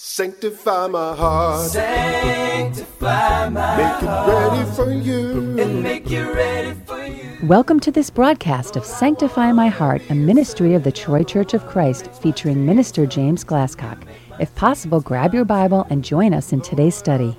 Sanctify my heart. Sanctify my Make it ready for you. and make it ready for you. Welcome to this broadcast of Sanctify My Heart, a ministry of the Troy Church of Christ featuring Minister James Glasscock. If possible, grab your Bible and join us in today's study.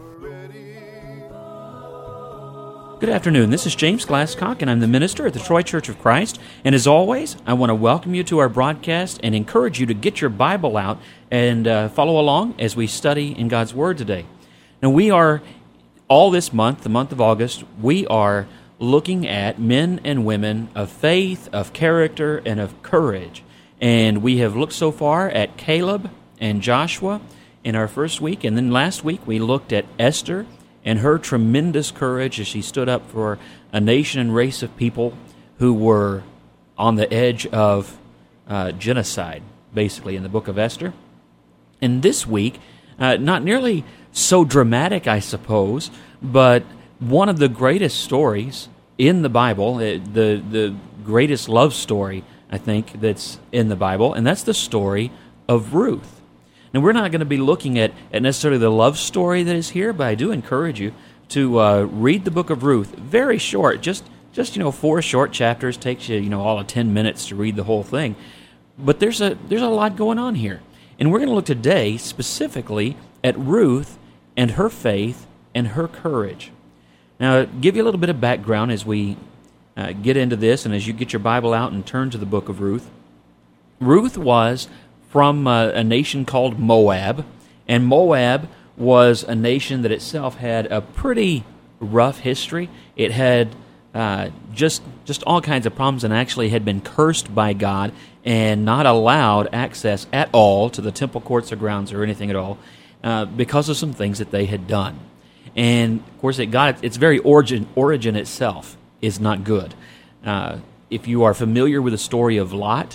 Good afternoon. This is James Glasscock, and I'm the minister at the Troy Church of Christ. And as always, I want to welcome you to our broadcast and encourage you to get your Bible out and follow along as we study in God's Word today. Now, we are, all this month, the month of August, we are looking at men and women of faith, of character, and of courage. And we have looked so far at Caleb and Joshua in our first week, and then last week we looked at Esther and her tremendous courage as she stood up for a nation and race of people who were on the edge of genocide, basically, in the book of Esther. And this week, not nearly so dramatic, I suppose, but one of the greatest stories in the Bible, the greatest love story, I think, that's in the Bible, and that's the story of Ruth. Now, we're not going to be looking at necessarily the love story that is here, but I do encourage you to read the book of Ruth. Very short, just 4 short chapters. Takes you, all of 10 minutes to read the whole thing. But there's a lot going on here. And we're going to look today specifically at Ruth and her faith and her courage. Now, give you a little bit of background as we get into this and as you get your Bible out and turn to the book of Ruth. Ruth was from a nation called Moab, and Moab was a nation that itself had a pretty rough history. It had just all kinds of problems and actually had been cursed by God and not allowed access at all to the temple courts or grounds or anything at all because of some things that they had done. And, of course, its very origin itself is not good. If you are familiar with the story of Lot,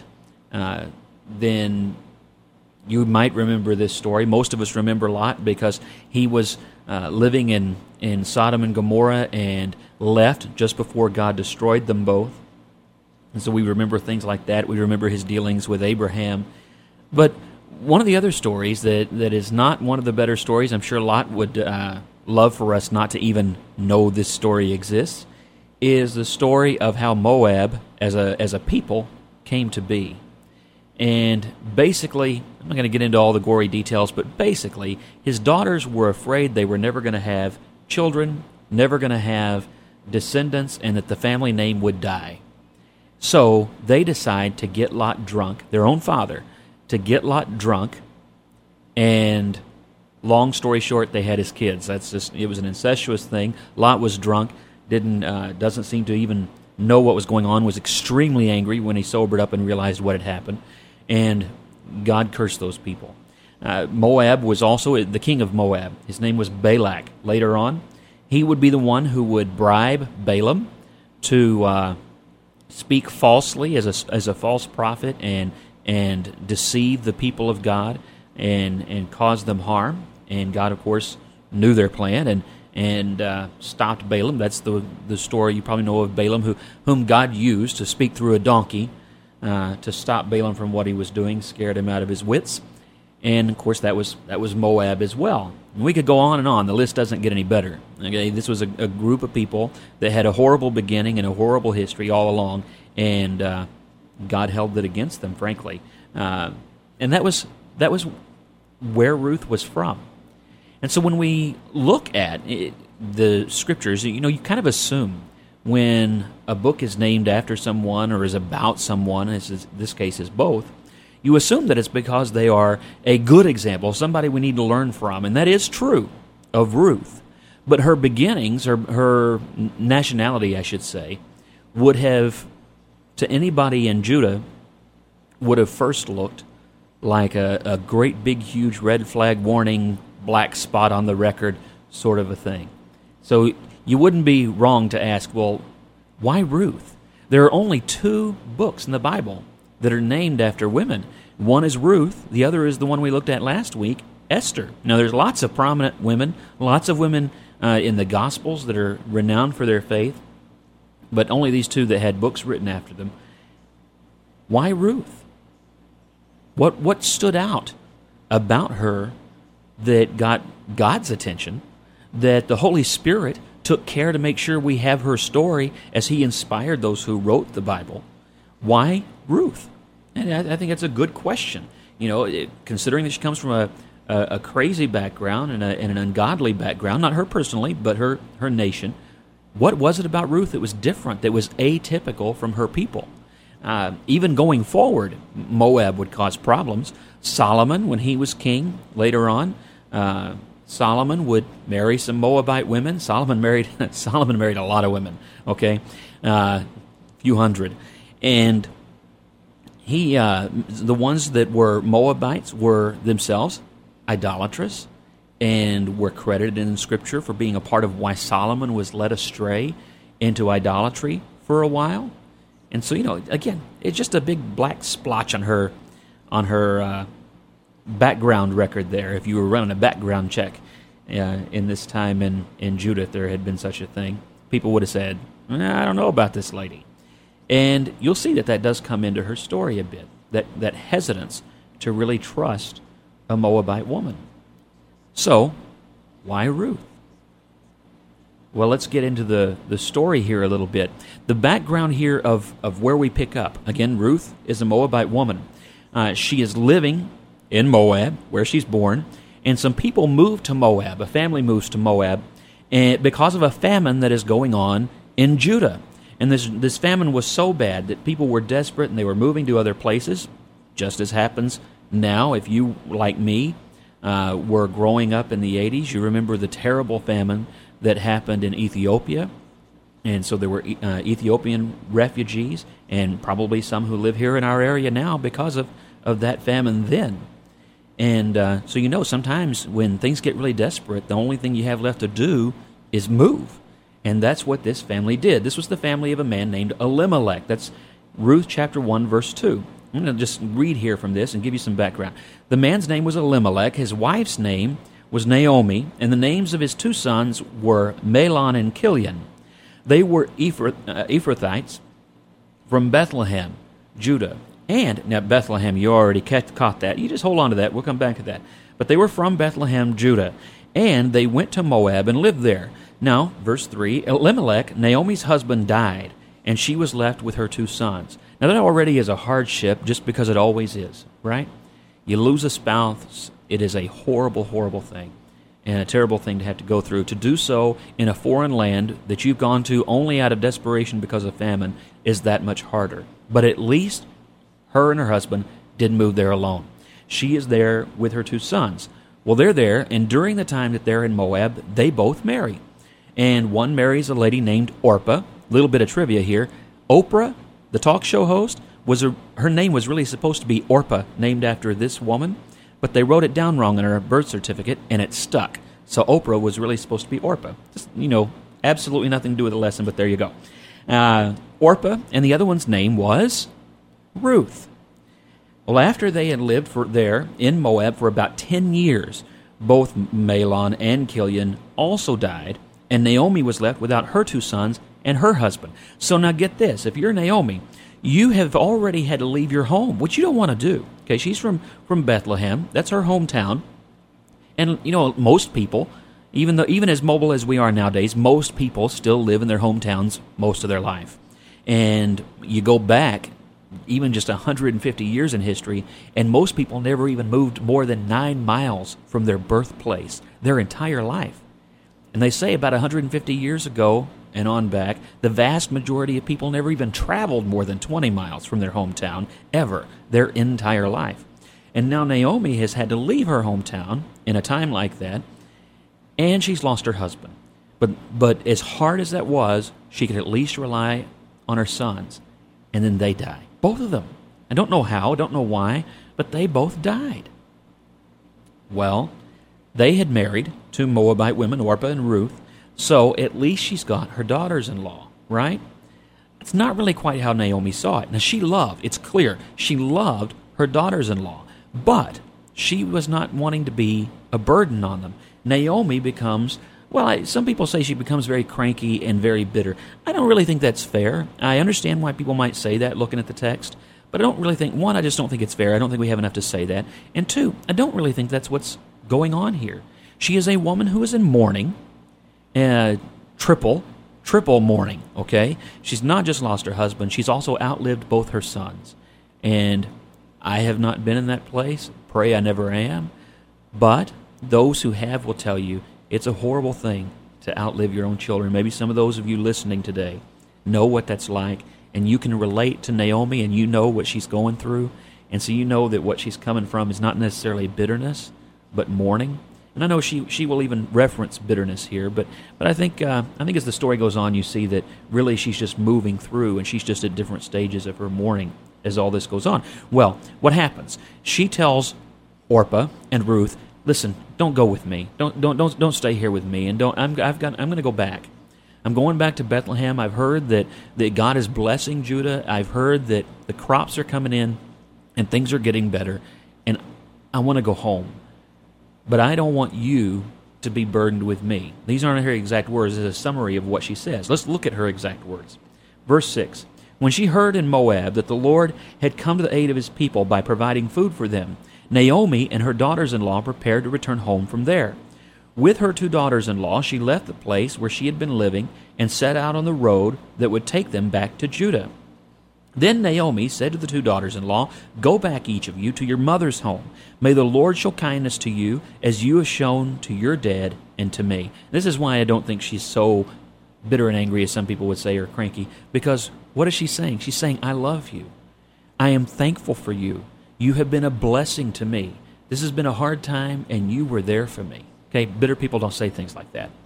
then you might remember this story. Most of us remember Lot because he was living in Sodom and Gomorrah and left just before God destroyed them both. And so we remember things like that. We remember his dealings with Abraham. But one of the other stories that is not one of the better stories, I'm sure Lot would love for us not to even know this story exists, is the story of how Moab as a people came to be. And basically, I'm not going to get into all the gory details, but basically, his daughters were afraid they were never going to have children, never going to have descendants, and that the family name would die. So they decide to get Lot drunk, their own father, to get Lot drunk, and long story short, they had his kids. It was an incestuous thing. Lot was drunk, doesn't seem to even know what was going on, was extremely angry when he sobered up and realized what had happened. And God cursed those people. Moab was also the king of Moab. His name was Balak. Later on, he would be the one who would bribe Balaam to speak falsely as a false prophet and deceive the people of God and cause them harm. And God, of course, knew their plan and stopped Balaam. That's the story you probably know of Balaam, whom God used to speak through a donkey to stop Balaam from what he was doing, scared him out of his wits. And, of course, that was Moab as well. And we could go on and on. The list doesn't get any better. Okay, this was a group of people that had a horrible beginning and a horrible history all along, and God held it against them, frankly. And that was where Ruth was from. And so when we look at the Scriptures, you kind of assume when a book is named after someone or is about someone, as this case is both, you assume that it's because they are a good example, somebody we need to learn from. And that is true of Ruth. But her beginnings, or her nationality, I should say, would have, to anybody in Judah, would have first looked like a great big huge red flag warning, black spot on the record sort of a thing. So you wouldn't be wrong to ask, well, why Ruth? There are only 2 books in the Bible that are named after women. One is Ruth, the other is the one we looked at last week, Esther. Now, there's lots of prominent women, lots of women in the Gospels that are renowned for their faith, but only these 2 that had books written after them. Why Ruth? What stood out about her that got God's attention, that the Holy Spirit took care to make sure we have her story as he inspired those who wrote the Bible. Why Ruth? And I think that's a good question. Considering that she comes from a crazy background and an ungodly background, not her personally, but her nation. What was it about Ruth that was different, that was atypical from her people? Even going forward, Moab would cause problems. Solomon, when he was king later on, Solomon would marry some Moabite women. Solomon married a lot of women, okay? A few hundred. And the ones that were Moabites were themselves idolatrous and were credited in Scripture for being a part of why Solomon was led astray into idolatry for a while. And so, again, it's just a big black splotch on her background record there. If you were running a background check in this time in Judah, if there had been such a thing, people would have said, I don't know about this lady. And you'll see that does come into her story a bit, that hesitance to really trust a Moabite woman. So, why Ruth? Well, let's get into the story here a little bit. The background here of where we pick up. Again, Ruth is a Moabite woman. She is living in Moab, where she's born, and some people move to Moab. A family moves to Moab and because of a famine that is going on in Judah. And this famine was so bad that people were desperate and they were moving to other places, just as happens now. If you, like me, were growing up in the 80s, you remember the terrible famine that happened in Ethiopia. And so there were Ethiopian refugees and probably some who live here in our area now because of that famine then. And so sometimes when things get really desperate, the only thing you have left to do is move. And that's what this family did. This was the family of a man named Elimelech. That's Ruth chapter 1, verse 2. I'm going to just read here from this and give you some background. The man's name was Elimelech. His wife's name was Naomi, and the names of his two sons were Mahlon and Chilion. They were Ephrathites from Bethlehem, Judah. And, now Bethlehem, you already caught that. You just hold on to that. We'll come back to that. But they were from Bethlehem, Judah. And they went to Moab and lived there. Now, verse 3, Elimelech, Naomi's husband, died, and she was left with her two sons. Now, that already is a hardship just because it always is, right? You lose a spouse, it is a horrible, horrible thing, and a terrible thing to have to go through. To do so in a foreign land that you've gone to only out of desperation because of famine is that much harder. But at least her and her husband didn't move there alone. She is there with her two sons. Well, they're there, and during the time that they're in Moab, they both marry. And one marries a lady named Orpah. Little bit of trivia here. Oprah, the talk show host, her name was really supposed to be Orpah, named after this woman, but they wrote it down wrong in her birth certificate, and it stuck. So Oprah was really supposed to be Orpah. Just, absolutely nothing to do with the lesson, but there you go. Orpah, and the other one's name was Ruth. Well, after they had lived there in Moab for about 10 years, both Mahlon and Chilion also died, and Naomi was left without her two sons and her husband. So now get this. If you're Naomi, you have already had to leave your home, which you don't want to do. Okay, she's from Bethlehem. That's her hometown. And, most people, even as mobile as we are nowadays, most people still live in their hometowns most of their life. And you go back even just 150 years in history, and most people never even moved more than 9 miles from their birthplace their entire life. And they say about 150 years ago and on back, the vast majority of people never even traveled more than 20 miles from their hometown ever, their entire life. And now Naomi has had to leave her hometown in a time like that, and she's lost her husband. But as hard as that was, she could at least rely on her sons, and then they die. Both of them. I don't know how, I don't know why, but they both died. Well, they had married two Moabite women, Orpah and Ruth, so at least she's got her daughters-in-law, right? It's not really quite how Naomi saw it. Now, it's clear, she loved her daughters-in-law, but she was not wanting to be a burden on them. Naomi becomes, some people say she becomes very cranky and very bitter. I don't really think that's fair. I understand why people might say that looking at the text, but I don't really think, one, I just don't think it's fair. I don't think we have enough to say that. And two, I don't really think that's what's going on here. She is a woman who is in mourning, triple mourning, okay? She's not just lost her husband, she's also outlived both her sons. And I have not been in that place. Pray I never am. But those who have will tell you it's a horrible thing to outlive your own children. Maybe some of those of you listening today know what that's like, and you can relate to Naomi, and you know what she's going through. And so you know that what she's coming from is not necessarily bitterness, but mourning. And I know she will even reference bitterness here, but I think as the story goes on, you see that really she's just moving through, and she's just at different stages of her mourning as all this goes on. Well, what happens? She tells Orpah and Ruth, "Listen, don't go with me. Don't stay here with me, and I'm going to go back. I'm going back to Bethlehem. I've heard that God is blessing Judah. I've heard that the crops are coming in, and things are getting better, and I want to go home. But I don't want you to be burdened with me." These aren't her exact words. It's a summary of what she says. Let's look at her exact words. Verse 6, "When she heard in Moab that the Lord had come to the aid of his people by providing food for them, Naomi and her daughters-in-law prepared to return home from there. With her 2 daughters-in-law, she left the place where she had been living and set out on the road that would take them back to Judah. Then Naomi said to the 2 daughters-in-law, 'Go back, each of you, to your mother's home. May the Lord show kindness to you, as you have shown to your dead and to me.'" This is why I don't think she's so bitter and angry, as some people would say, or cranky, because what is she saying? She's saying, "I love you. I am thankful for you. You have been a blessing to me. This has been a hard time, and you were there for me." Okay, bitter people don't say things like that.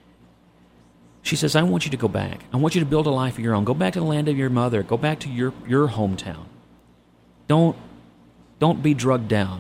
She says, "I want you to go back. I want you to build a life of your own. Go back to the land of your mother. Go back to your hometown. Don't be drugged down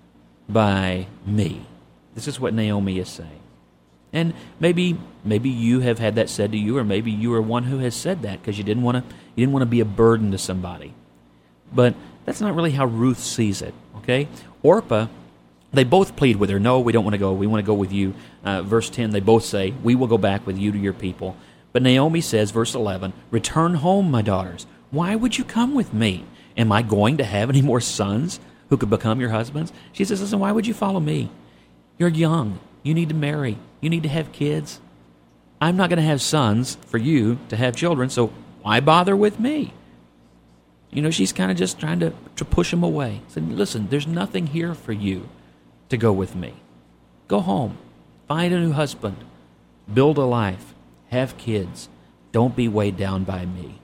by me." This is what Naomi is saying. And maybe you have had that said to you, or maybe you are one who has said that because you didn't want to be a burden to somebody. But that's not really how Ruth sees it. Okay, Orpah, they both plead with her, "No, we don't want to go. We want to go with you." Verse 10, they both say, "We will go back with you to your people." But Naomi says, verse 11, "Return home, my daughters. Why would you come with me? Am I going to have any more sons who could become your husbands?" She says, "Listen, why would you follow me? You're young. You need to marry. You need to have kids. I'm not going to have sons for you to have children, so why bother with me?" You know, she's kind of just trying to push him away. Saying, "Listen, there's nothing here for you to go with me. Go home. Find a new husband. Build a life. Have kids. Don't be weighed down by me."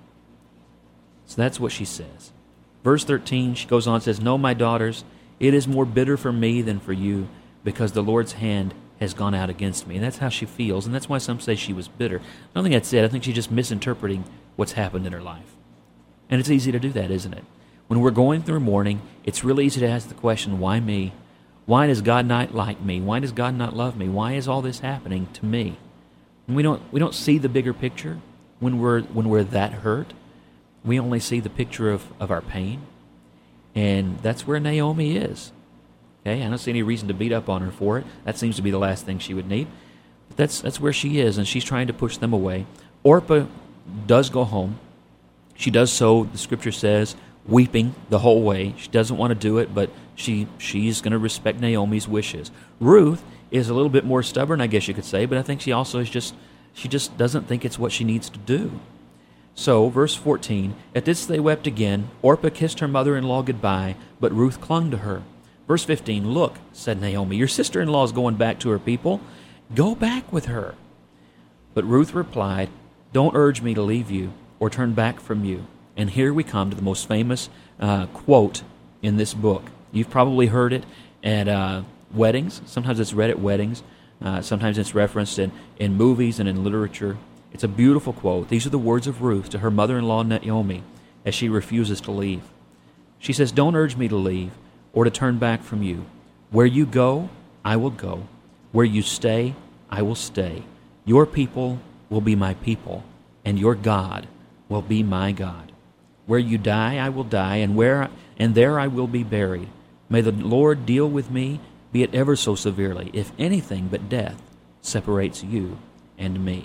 So that's what she says. Verse 13, she goes on and says, "No, my daughters, it is more bitter for me than for you, because the Lord's hand has gone out against me." And that's how she feels, and that's why some say she was bitter. I don't think that's it. I think she's just misinterpreting what's happened in her life. And it's easy to do that, isn't it? When we're going through mourning, it's really easy to ask the question, why me? Why does God not like me? Why does God not love me? Why is all this happening to me? And we don't see the bigger picture when we're that hurt. We only see the picture of our pain. And that's where Naomi is. Okay, I don't see any reason to beat up on her for it. That seems to be the last thing she would need. But that's where she is, and she's trying to push them away. Orpah does go home. She does so, the scripture says, weeping the whole way. She doesn't want to do it, but she's going to respect Naomi's wishes. Ruth is a little bit more stubborn, I guess you could say, but I think she also is she just doesn't think it's what she needs to do. So, verse 14, "At this they wept again. Orpah kissed her mother-in-law goodbye, but Ruth clung to her." Verse 15, "Look," said Naomi, "your sister-in-law is going back to her people. Go back with her." But Ruth replied, "Don't urge me to leave you or turn back from you." And here we come to the most famous quote in this book. You've probably heard it at weddings. Sometimes it's read at weddings. Sometimes it's referenced in movies and in literature. It's a beautiful quote. These are the words of Ruth to her mother-in-law Naomi as she refuses to leave. She says, "Don't urge me to leave or to turn back from you. Where you go, I will go. Where you stay, I will stay. Your people will be my people, and your God will be my God. Where you die, I will die, and there I will be buried. May the Lord deal with me, be it ever so severely, if anything but death separates you and me."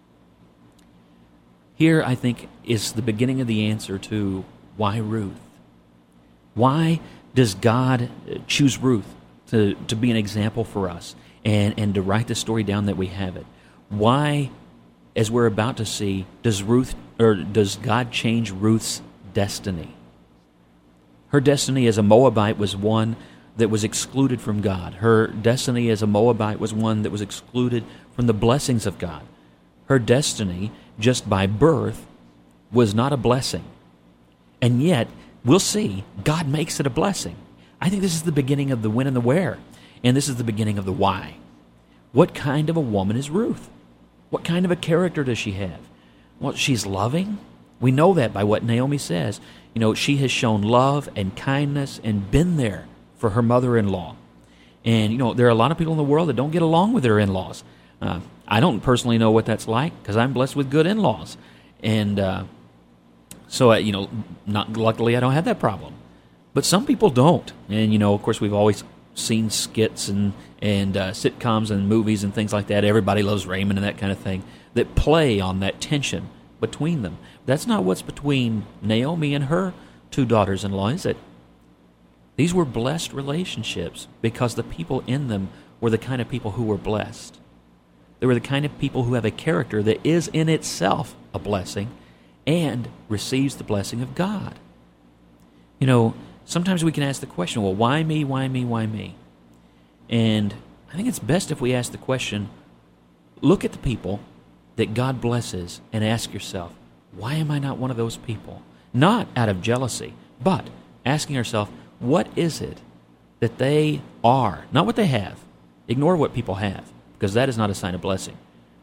Here, I think, is the beginning of the answer to why Ruth. Why does God choose Ruth to be an example for us and to write the story down that we have it. Why, as we're about to see, does God change Ruth's destiny? Her destiny as a Moabite was one that was excluded from God. Her destiny as a Moabite was one that was excluded from the blessings of God. Her destiny, just by birth, was not a blessing. And yet, we'll see, God makes it a blessing. I think this is the beginning of the when and the where, and this is the beginning of the why. What kind of a woman is Ruth? What kind of a character does she have? Well, she's loving. We know that by what Naomi says. You know, she has shown love and kindness and been there for her mother-in-law. And, you know, there are a lot of people in the world that don't get along with their in-laws. I don't personally know what that's like because I'm blessed with good in-laws. And so, you know, luckily I don't have that problem. But some people don't. And, you know, of course, we've always seen skits and sitcoms and movies and things like that. Everybody Loves Raymond and that kind of thing that play on that tension between them. That's not what's between Naomi and her two daughters-in-law, is it? These were blessed relationships because the people in them were the kind of people who were blessed. They were the kind of people who have a character that is in itself a blessing and receives the blessing of God. You know, sometimes we can ask the question, well, why me, why me, why me? And I think it's best if we ask the question, look at the people that God blesses and ask yourself, why am I not one of those people? Not out of jealousy, but asking ourselves, what is it that they are? Not what they have. Ignore what people have, because that is not a sign of blessing.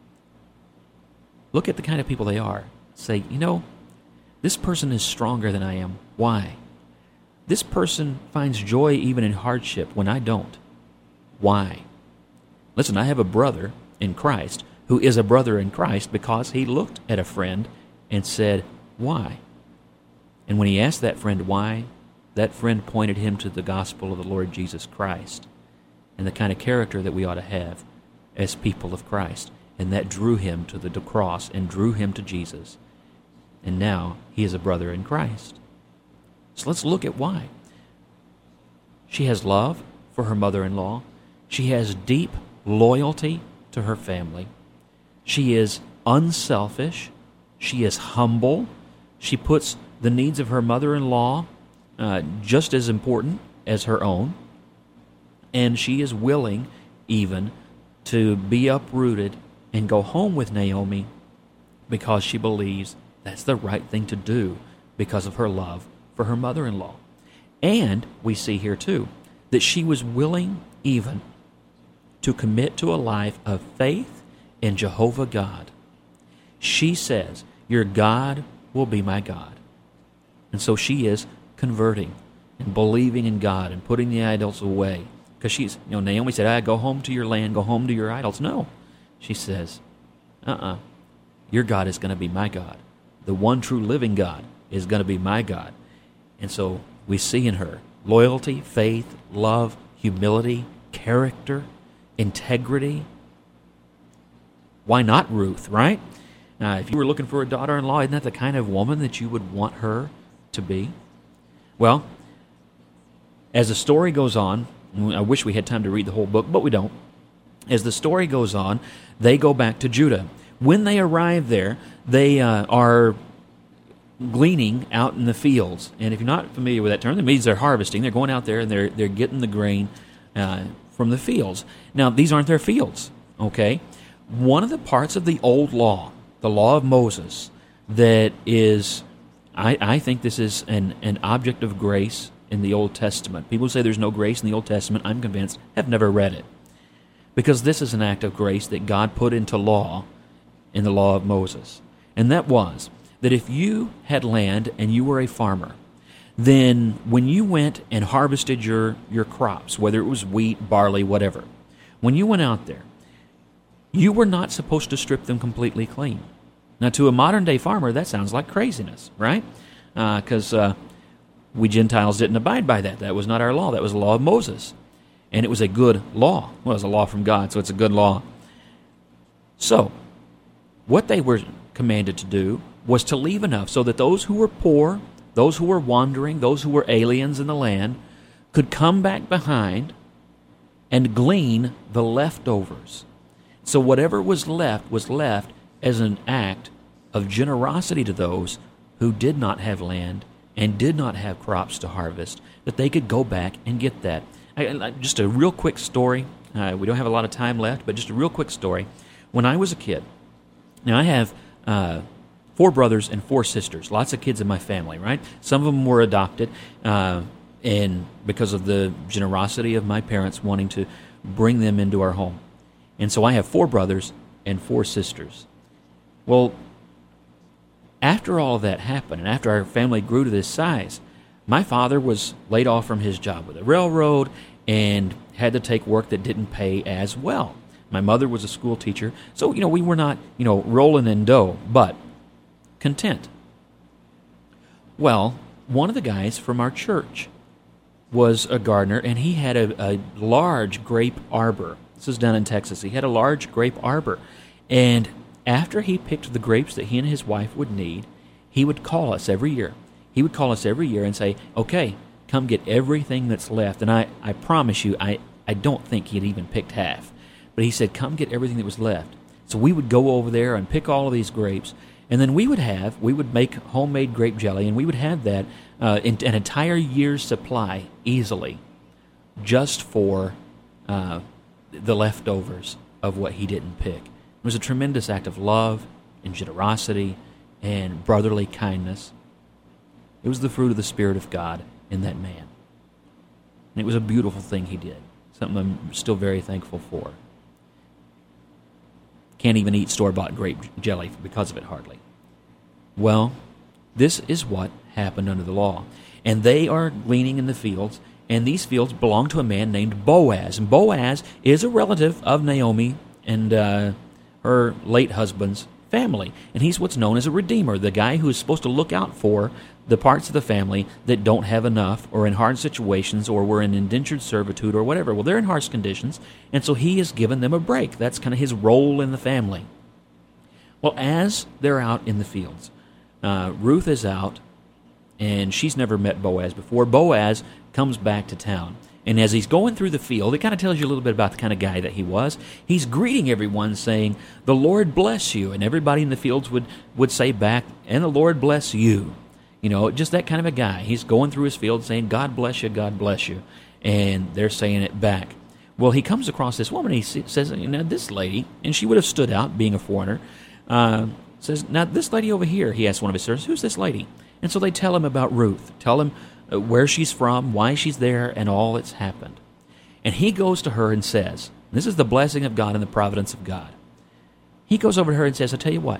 Look at the kind of people they are. Say, you know, this person is stronger than I am. Why? This person finds joy even in hardship when I don't. Why? Listen, I have a brother in Christ who is a brother in Christ because he looked at a friend and said, why? And when he asked that friend why, that friend pointed him to the gospel of the Lord Jesus Christ and the kind of character that we ought to have as people of Christ. And that drew him to the cross and drew him to Jesus. And now he is a brother in Christ. So let's look at why. She has love for her mother-in-law. She has deep loyalty to her family. She is unselfish. She is humble. She puts the needs of her mother-in-law just as important as her own. And she is willing even to be uprooted and go home with Naomi because she believes that's the right thing to do because of her love for her mother-in-law. And we see here too that she was willing even to commit to a life of faith in Jehovah God. She says, your God will be my God. And so she is converting and believing in God and putting the idols away. Because she's, you know, Naomi said, go home to your land, go home to your idols. No. She says, your God is going to be my God. The one true living God is going to be my God. And so we see in her loyalty, faith, love, humility, character, integrity. Why not Ruth, right? If you were looking for a daughter-in-law, isn't that the kind of woman that you would want her to be? Well, as the story goes on, I wish we had time to read the whole book, but we don't. As the story goes on, they go back to Judah. When they arrive there, they are gleaning out in the fields. And if you're not familiar with that term, that means they're harvesting. They're going out there and they're getting the grain from the fields. Now, these aren't their fields, okay? One of the parts of the old law, the law of Moses, that is, I think this is an object of grace in the Old Testament. People say there's no grace in the Old Testament. I'm convinced. Have never read it. Because this is an act of grace that God put into law in the law of Moses. And that was that if you had land and you were a farmer, then when you went and harvested your crops, whether it was wheat, barley, whatever, when you went out there, you were not supposed to strip them completely clean. Now, to a modern-day farmer, that sounds like craziness, right? Because we Gentiles didn't abide by that. That was not our law. That was the law of Moses. And it was a good law. Well, it was a law from God, so it's a good law. So, what they were commanded to do was to leave enough so that those who were poor, those who were wandering, those who were aliens in the land, could come back behind and glean the leftovers. So whatever was left as an act of generosity to those who did not have land and did not have crops to harvest, that they could go back and get that. Just a real quick story. We don't have a lot of time left, but just a real quick story. When I was a kid, now I have 4 brothers and 4 sisters, lots of kids in my family, right? Some of them were adopted, and because of the generosity of my parents wanting to bring them into our home. And so I have 4 brothers and 4 sisters. Well, after all of that happened, and after our family grew to this size, my father was laid off from his job with the railroad and had to take work that didn't pay as well. My mother was a school teacher, so, we were not, rolling in dough, but content. Well, one of the guys from our church was a gardener, and he had a large grape arbor. This is down in Texas. He had a large grape arbor, and after he picked the grapes that he and his wife would need, he would call us every year. He would call us every year and say, okay, come get everything that's left. And I promise you, I don't think he had even picked half. But he said, come get everything that was left. So we would go over there and pick all of these grapes. And then we would make homemade grape jelly, and we would have that an entire year's supply easily just for the leftovers of what he didn't pick. It was a tremendous act of love and generosity and brotherly kindness. It was the fruit of the Spirit of God in that man. And it was a beautiful thing he did, something I'm still very thankful for. Can't even eat store-bought grape jelly because of it, hardly. Well, this is what happened under the law. And they are gleaning in the fields, and these fields belong to a man named Boaz. And Boaz is a relative of Naomi and her late husband's family. And he's what's known as a redeemer, the guy who is supposed to look out for the parts of the family that don't have enough or in hard situations or were in indentured servitude or whatever. Well, they're in harsh conditions, and so he has given them a break. That's kind of his role in the family. Well, as they're out in the fields, Ruth is out, and she's never met Boaz before. Boaz comes back to town. And as he's going through the field, it kind of tells you a little bit about the kind of guy that he was. He's greeting everyone saying, "The Lord bless you." And everybody in the fields would say back, "And the Lord bless you." Just that kind of a guy. He's going through his field saying, "God bless you, God bless you." And they're saying it back. Well, he comes across this woman, and he says, this lady, and she would have stood out being a foreigner, says, "Now, this lady over here," he asks one of his servants, "who's this lady?" And so they tell him about Ruth, tell him where she's from, why she's there, and all that's happened. And he goes to her and says, this is the blessing of God and the providence of God. He goes over to her and says, "I'll tell you what,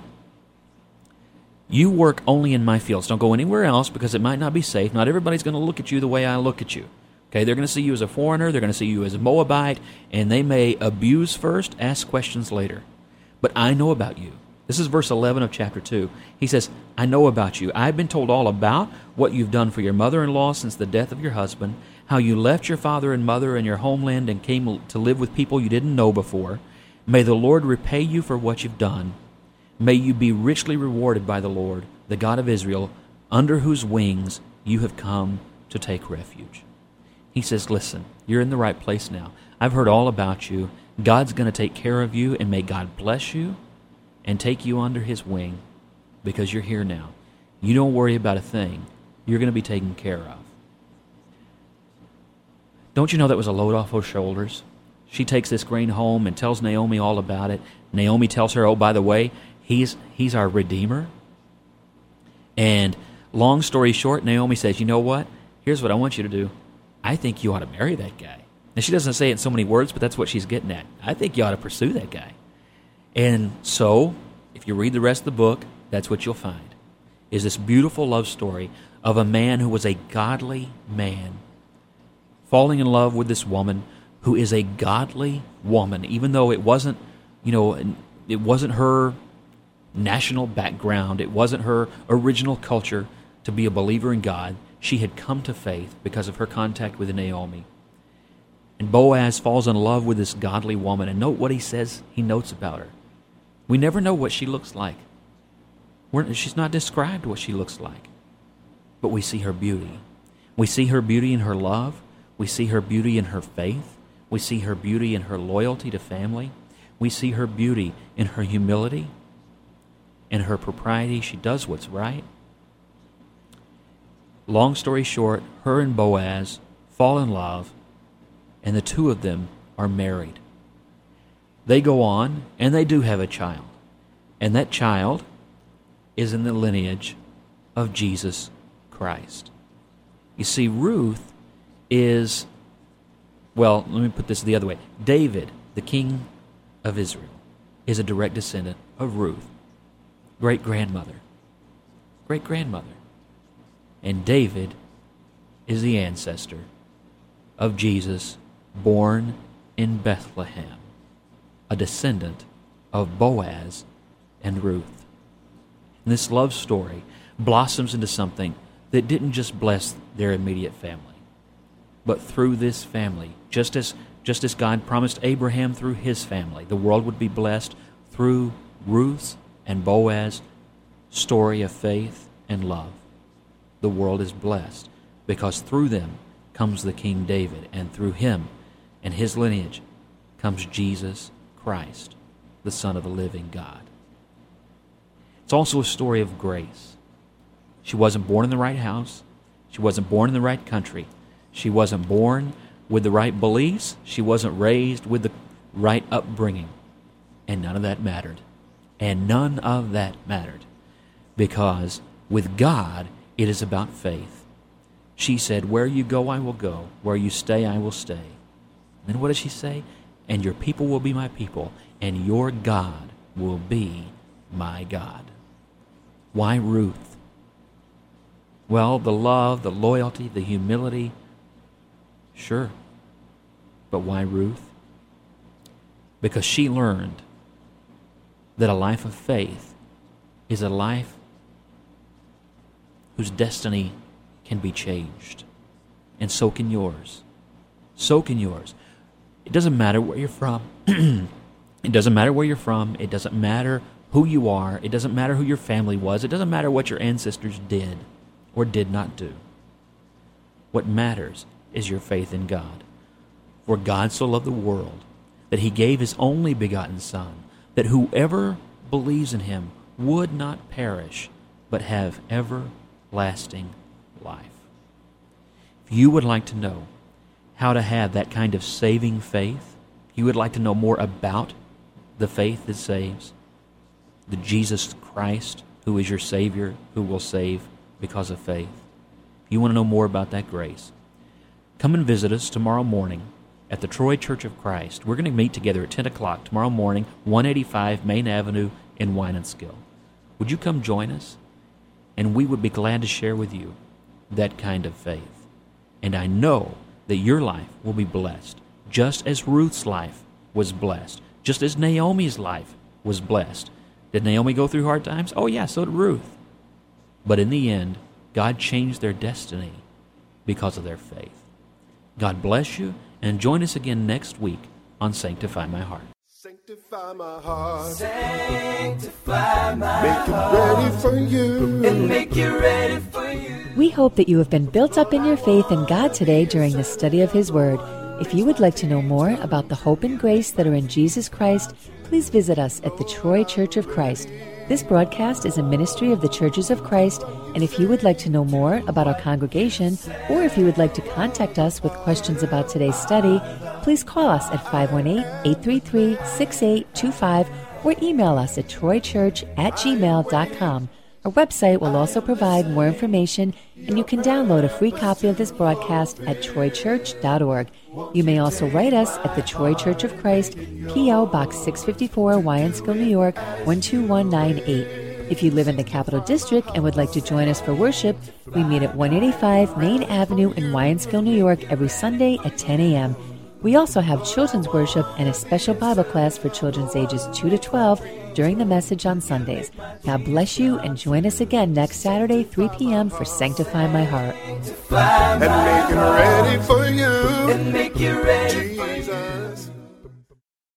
you work only in my fields. Don't go anywhere else because it might not be safe. Not everybody's going to look at you the way I look at you. Okay, they're going to see you as a foreigner, they're going to see you as a Moabite, and they may abuse first, ask questions later. But I know about you." This is verse 11 of chapter 2. He says, "I know about you. I've been told all about what you've done for your mother-in-law since the death of your husband, how you left your father and mother and your homeland and came to live with people you didn't know before. May the Lord repay you for what you've done. May you be richly rewarded by the Lord, the God of Israel, under whose wings you have come to take refuge." He says, listen, you're in the right place now. I've heard all about you. God's going to take care of you, and may God bless you and take you under his wing because you're here now. You don't worry about a thing. You're going to be taken care of. Don't you know that was a load off her shoulders? She takes this grain home and tells Naomi all about it. Naomi tells her, oh, by the way, he's our Redeemer. And long story short, Naomi says, you know what? Here's what I want you to do. I think you ought to marry that guy. Now, she doesn't say it in so many words, but that's what she's getting at. I think you ought to pursue that guy. And so, if you read the rest of the book, that's what you'll find, is this beautiful love story of a man who was a godly man, falling in love with this woman who is a godly woman, even though it wasn't, it wasn't her national background, it wasn't her original culture to be a believer in God. She had come to faith because of her contact with Naomi. And Boaz falls in love with this godly woman, and note what he says he notes about her. We never know what she looks like. She's not described what she looks like. But we see her beauty. We see her beauty in her love. We see her beauty in her faith. We see her beauty in her loyalty to family. We see her beauty in her humility, in her propriety. She does what's right. Long story short, her and Boaz fall in love, and the two of them are married. They go on, and they do have a child. And that child is in the lineage of Jesus Christ. You see, Ruth is, well, let me put this the other way. David, the king of Israel, is a direct descendant of Ruth, great-grandmother. And David is the ancestor of Jesus, born in Bethlehem, a descendant of Boaz and Ruth. And this love story blossoms into something that didn't just bless their immediate family, but through this family, just as God promised Abraham through his family, the world would be blessed through Ruth's and Boaz's story of faith and love. The world is blessed because through them comes the King David, and through him and his lineage comes Jesus Christ, the Son of the living God. It's also a story of grace. She wasn't born in the right house. She wasn't born in the right country. She wasn't born with the right beliefs. She wasn't raised with the right upbringing. And none of that mattered. Because with God, it is about faith. She said, "Where you go, I will go. Where you stay, I will stay." And then what did she say? "And your people will be my people, and your God will be my God." Why Ruth? Well, the love, the loyalty, the humility, sure. But why Ruth? Because she learned that a life of faith is a life whose destiny can be changed. And so can yours. So can yours. It doesn't matter where you're from. It doesn't matter where you're from. It doesn't matter who you are. It doesn't matter who your family was. It doesn't matter what your ancestors did or did not do. What matters is your faith in God. For God so loved the world that he gave his only begotten Son, that whoever believes in him would not perish, but have everlasting life. If you would like to know how to have that kind of saving faith, if you would like to know more about the faith that saves, the Jesus Christ who is your Savior, who will save because of faith, if you want to know more about that grace, come and visit us tomorrow morning at the Troy Church of Christ. We're going to meet together at 10 o'clock tomorrow morning, 185 Main Avenue in Winenskill. Would you come join us? And we would be glad to share with you that kind of faith. And I know that your life will be blessed, just as Ruth's life was blessed, just as Naomi's life was blessed. Did Naomi go through hard times? Oh yeah, so did Ruth. But in the end, God changed their destiny because of their faith. God bless you, and join us again next week on Sanctify My Heart. Sanctify my heart. Sanctify my Make heart. it ready for you. And make it ready for you. We hope that you have been built up in your faith in God today during the study of His Word. If you would like to know more about the hope and grace that are in Jesus Christ, please visit us at the Troy Church of Christ. This broadcast is a ministry of the Churches of Christ, and if you would like to know more about our congregation, or if you would like to contact us with questions about today's study, please call us at 518-833-6825 or email us at troychurch@gmail.com. Our website will also provide more information, and you can download a free copy of this broadcast at troychurch.org. You may also write us at the Troy Church of Christ, P.O. Box 654, Winenskill, New York, 12198. If you live in the Capital District and would like to join us for worship, we meet at 185 Main Avenue in Winenskill, New York, every Sunday at 10 a.m. We also have children's worship and a special Bible class for children's ages 2 to 12 during the message on Sundays. God bless you, and join us again next Saturday, 3 p.m. for Sanctify My Heart. Sanctify And make it ready for you. and make it ready for you.